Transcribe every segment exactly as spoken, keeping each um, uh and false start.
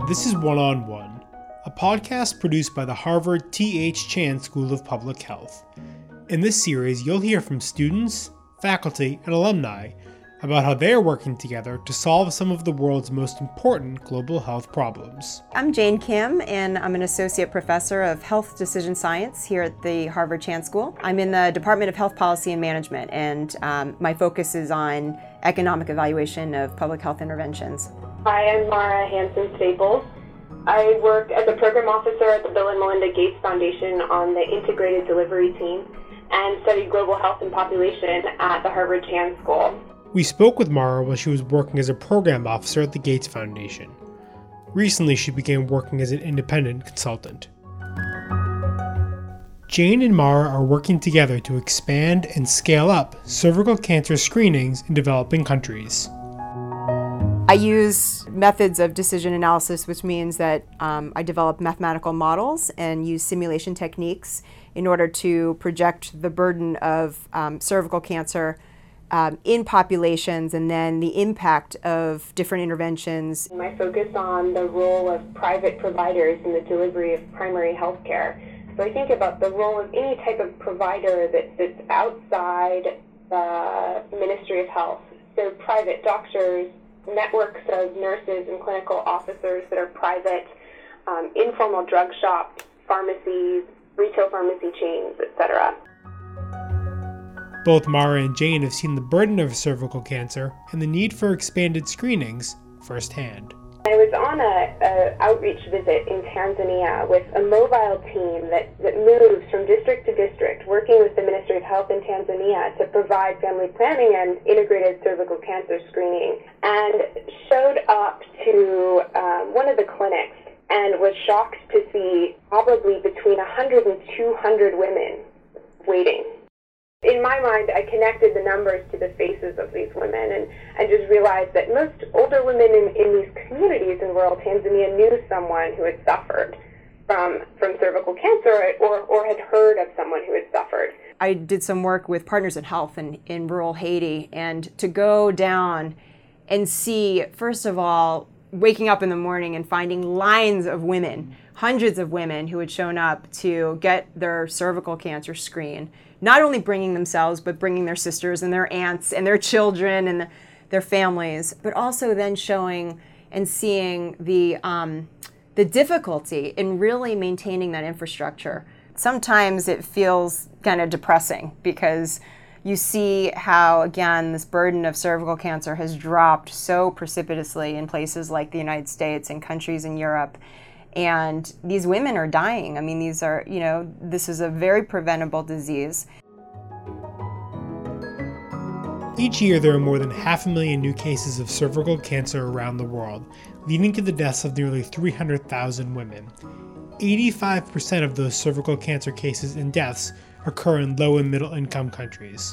This is One on One, a podcast produced by the Harvard T H Chan School of Public Health. In this series, you'll hear from students, faculty, and alumni about how they are working together to solve some of the world's most important global health problems. I'm Jane Kim, and I'm an associate professor of health decision science here at the Harvard Chan School. I'm in the Department of Health Policy and Management, and um, my focus is on economic evaluation of public health interventions. Hi, I'm Mara Hanson-Staples. I work as a program officer at the Bill and Melinda Gates Foundation on the integrated delivery team and study global health and population at the Harvard Chan School. We spoke with Mara while she was working as a program officer at the Gates Foundation. Recently, she began working as an independent consultant. Jane and Mara are working together to expand and scale up cervical cancer screenings in developing countries. I use methods of decision analysis, which means that um, I develop mathematical models and use simulation techniques in order to project the burden of um, cervical cancer um, in populations and then the impact of different interventions. I focus on the role of private providers in the delivery of primary health care. So I think about the role of any type of provider that sits outside the Ministry of Health. So private doctors, networks of nurses and clinical officers that are private, um, informal drug shops, pharmacies, retail pharmacy chains, et cetera. Both Mara and Jane have seen the burden of cervical cancer and the need for expanded screenings firsthand. I was on a, a outreach visit in Tanzania with a mobile team that, that moves from district to district, working with the Ministry of Health in Tanzania to provide family planning and integrated cervical cancer screening, and showed up to um, one of the clinics and was shocked to see probably between one hundred and two hundred women waiting. In my mind, I connected the numbers to the faces of these women and, and just realized that most older women in, in these communities in rural Tanzania knew someone who had suffered from, from cervical cancer or, or had heard of someone who had suffered. I did some work with Partners in Health in, in rural Haiti, and to go down and see, first of all, waking up in the morning and finding lines of women, hundreds of women who had shown up to get their cervical cancer screen, not only bringing themselves, but bringing their sisters and their aunts and their children and the, their families, but also then showing and seeing the um, the difficulty in really maintaining that infrastructure. Sometimes it feels kind of depressing because you see how, again, this burden of cervical cancer has dropped so precipitously in places like the United States and countries in Europe. And these women are dying. I mean, these are, you know, this is a very preventable disease. Each year, there are more than half a million new cases of cervical cancer around the world, leading to the deaths of nearly three hundred thousand women. eighty-five percent of those cervical cancer cases and deaths occur in low and middle income countries.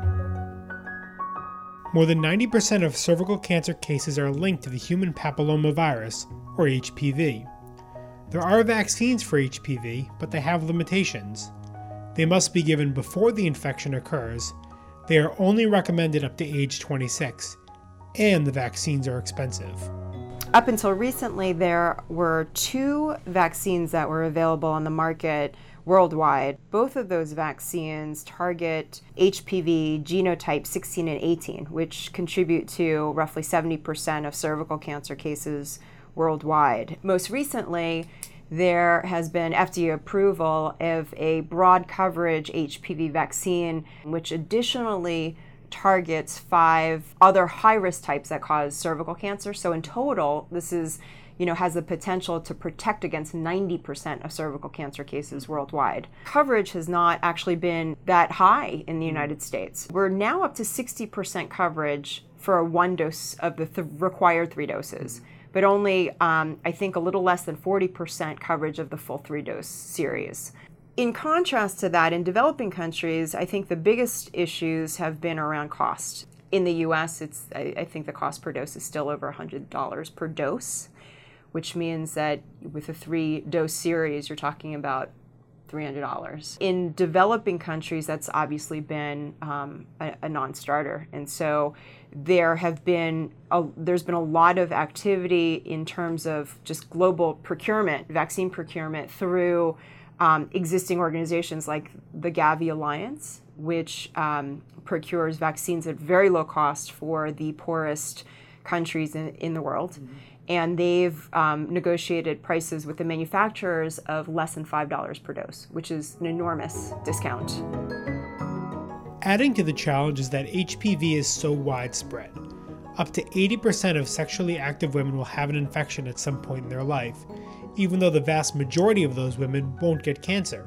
More than ninety percent of cervical cancer cases are linked to the human papillomavirus, or H P V. There are vaccines for H P V, but they have limitations. They must be given before the infection occurs, they are only recommended up to age twenty-six, and the vaccines are expensive. Up until recently, there were two vaccines that were available on the market worldwide. Both of those vaccines target H P V genotype sixteen and eighteen, which contribute to roughly seventy percent of cervical cancer cases worldwide. Most recently, there has been F D A approval of a broad coverage H P V vaccine, which additionally targets five other high-risk types that cause cervical cancer. So in total, this is, you know, has the potential to protect against ninety percent of cervical cancer cases worldwide. Coverage has not actually been that high in the United States. We're now up to sixty percent coverage for one dose of the th- required three doses, but only, um, I think, a little less than forty percent coverage of the full three-dose series. In contrast to that, in developing countries, I think the biggest issues have been around cost. In the U S, it's I, I think the cost per dose is still over one hundred dollars per dose, which means that with a three-dose series, you're talking about three hundred dollars. In developing countries, that's obviously been um, a, a non-starter. And so there have been a, there's been a lot of activity in terms of just global procurement, vaccine procurement through um, existing organizations like the Gavi Alliance, which um, procures vaccines at very low cost for the poorest countries in, in the world. Mm-hmm. And they've um, negotiated prices with the manufacturers of less than five dollars per dose, which is an enormous discount. Adding to the challenge is that H P V is so widespread. Up to eighty percent of sexually active women will have an infection at some point in their life, even though the vast majority of those women won't get cancer.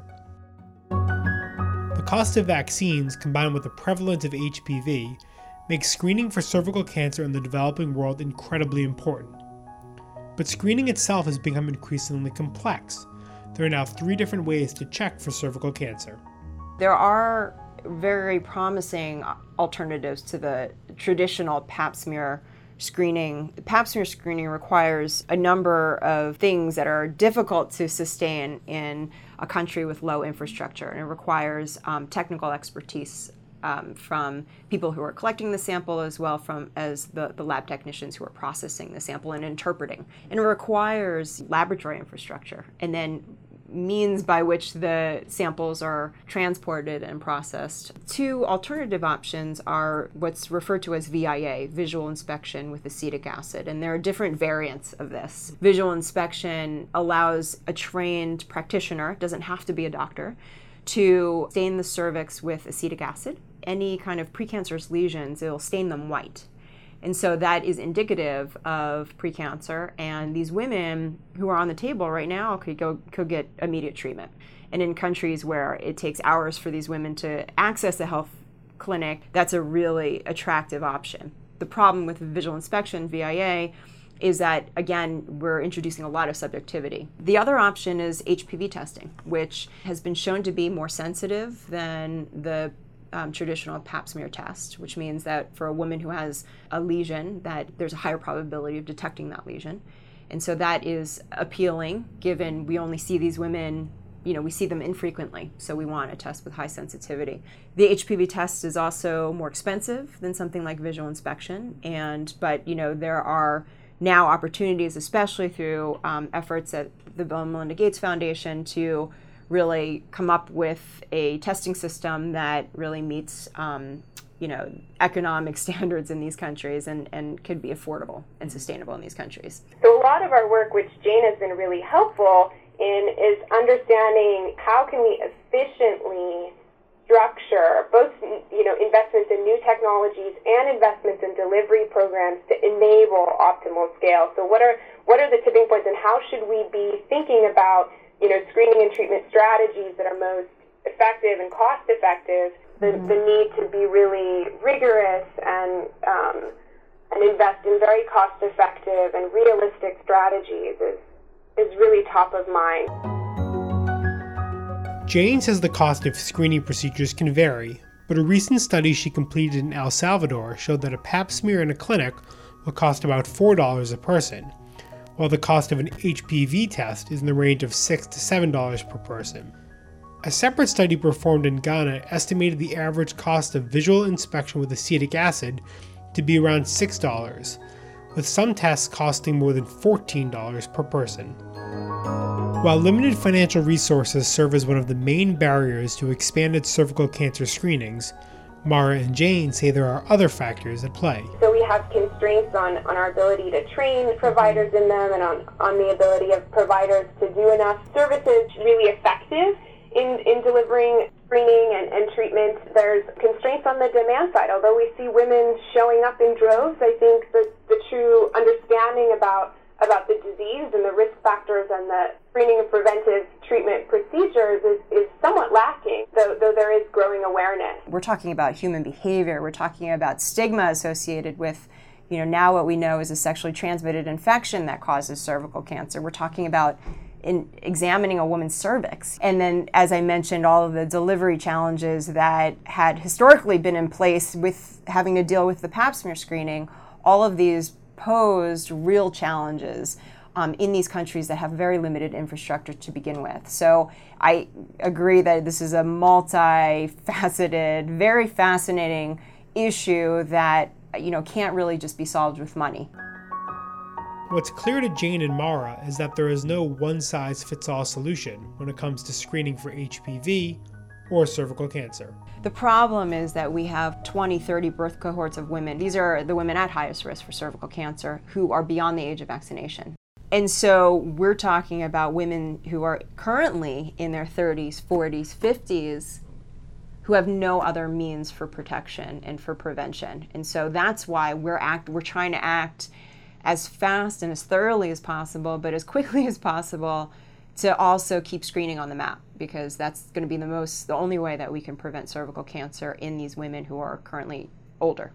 The cost of vaccines, combined with the prevalence of H P V, makes screening for cervical cancer in the developing world incredibly important. But screening itself has become increasingly complex. There are now three different ways to check for cervical cancer. There are very promising alternatives to the traditional pap smear screening. The pap smear screening requires a number of things that are difficult to sustain in a country with low infrastructure, and it requires um, technical expertise Um, from people who are collecting the sample as well from as the, the lab technicians who are processing the sample and interpreting. And it requires laboratory infrastructure and then means by which the samples are transported and processed. Two alternative options are what's referred to as V I A, visual inspection with acetic acid, and there are different variants of this. Visual inspection allows a trained practitioner, doesn't have to be a doctor, to stain the cervix with acetic acid. Any kind of precancerous lesions, it'll stain them white. And so that is indicative of precancer, and these women who are on the table right now could go could get immediate treatment. And in countries where it takes hours for these women to access a health clinic, that's a really attractive option. The problem with visual inspection, V I A, is that, again, we're introducing a lot of subjectivity. The other option is H P V testing, which has been shown to be more sensitive than the um, traditional pap smear test, which means that for a woman who has a lesion, that there's a higher probability of detecting that lesion. And so that is appealing, given we only see these women, you know, we see them infrequently, so we want a test with high sensitivity. The H P V test is also more expensive than something like visual inspection, and but, you know, there are now opportunities, especially through um, efforts at the Bill and Melinda Gates Foundation, to really come up with a testing system that really meets, um, you know, economic standards in these countries and, and could be affordable and sustainable in these countries. So a lot of our work, which Jane has been really helpful in, is understanding how can we efficiently structure both, you know, investments in new technologies and investments in delivery programs to enable optimal scale. So what are what are the tipping points, and how should we be thinking about, you know, screening and treatment strategies that are most effective and cost effective? The, mm-hmm. the need to be really rigorous and um, and invest in very cost effective and realistic strategies is is really top of mind. Jane says the cost of screening procedures can vary, but a recent study she completed in El Salvador showed that a pap smear in a clinic will cost about four dollars a person, while the cost of an H P V test is in the range of six to seven dollars per person. A separate study performed in Ghana estimated the average cost of visual inspection with acetic acid to be around six dollars, with some tests costing more than fourteen dollars per person. While limited financial resources serve as one of the main barriers to expanded cervical cancer screenings, Mara and Jane say there are other factors at play. So we have constraints on, on our ability to train providers in them, and on, on the ability of providers to do enough services really effective in, in delivering screening and, and treatment. There's constraints on the demand side. Although we see women showing up in droves, I think that the true understanding about about the disease and the risk factors and the screening and preventive treatment procedures is, is somewhat lacking, though, though there is growing awareness. We're talking about human behavior. We're talking about stigma associated with, you know, now what we know is a sexually transmitted infection that causes cervical cancer. We're talking about in examining a woman's cervix. And then, as I mentioned, all of the delivery challenges that had historically been in place with having to deal with the pap smear screening, all of these posed real challenges um, in these countries that have very limited infrastructure to begin with. So I agree that this is a multifaceted, very fascinating issue that, you know, can't really just be solved with money. What's clear to Jane and Mara is that there is no one-size-fits-all solution when it comes to screening for H P V or cervical cancer. The problem is that we have twenty, thirty birth cohorts of women. These are the women at highest risk for cervical cancer who are beyond the age of vaccination. And so we're talking about women who are currently in their thirties, forties, fifties, who have no other means for protection and for prevention. And so that's why we're act we're trying to act as fast and as thoroughly as possible, but as quickly as possible, to also keep screening on the map, because that's going to be the most, the only way that we can prevent cervical cancer in these women who are currently older.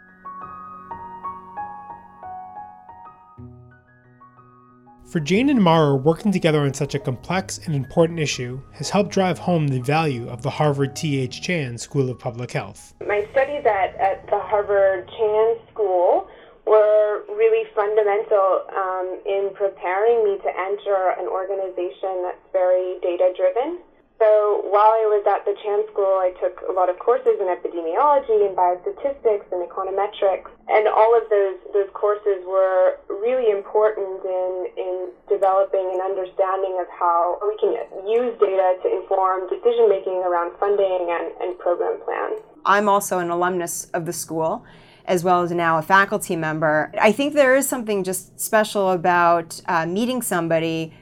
For Jane and Mara, working together on such a complex and important issue has helped drive home the value of the Harvard T H Chan School of Public Health. My studies at, at the Harvard Chan School were really fundamental um, in preparing me to enter an organization that's very data-driven. So while I was at the Chan School, I took a lot of courses in epidemiology and biostatistics and econometrics, and all of those those courses were really important in, in developing an understanding of how we can use data to inform decision-making around funding and, and program plans. I'm also an alumnus of the school, as well as now a faculty member. I think there is something just special about uh, meeting somebody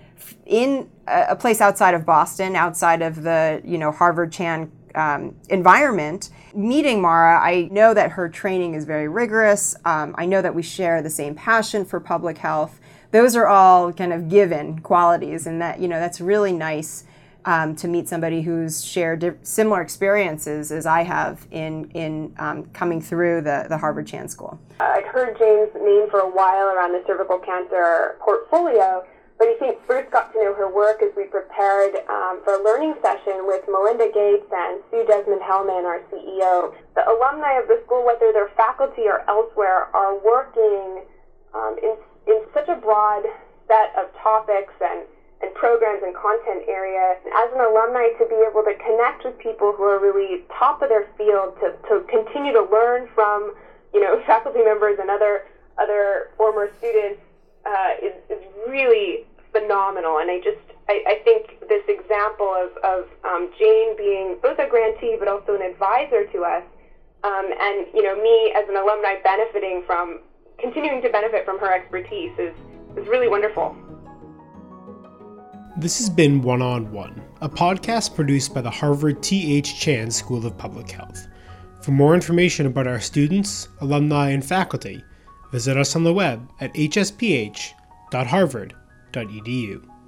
in a place outside of Boston, outside of the, you know, Harvard Chan um, environment. Meeting Mara, I know that her training is very rigorous. Um, I know that we share the same passion for public health. Those are all kind of given qualities, and that, you know, that's really nice um, to meet somebody who's shared di- similar experiences as I have in in um, coming through the, the Harvard Chan School. I'd heard Jane's name for a while around the cervical cancer portfolio, but I think first got to know her work as we prepared um, for a learning session with Melinda Gates and Sue Desmond-Hellmann, our C E O. The alumni of the school, whether they're faculty or elsewhere, are working um, in, in such a broad set of topics and, and programs and content area. As an alumni, to be able to connect with people who are really top of their field, to, to continue to learn from, you know, faculty members and other, other former students, Uh, is, is really phenomenal. And I just, I, I think this example of, of um, Jane being both a grantee but also an advisor to us, um, and, you know, me as an alumni benefiting from, continuing to benefit from her expertise is, is really wonderful. This has been One on One, a podcast produced by the Harvard T H Chan School of Public Health. For more information about our students, alumni, and faculty, visit us on the web at h s p h dot harvard dot e d u.